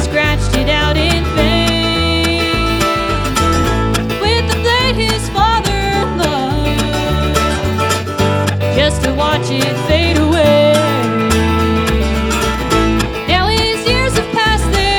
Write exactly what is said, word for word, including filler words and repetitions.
scratched it out in vain with the blade his father loved, just to watch it fade.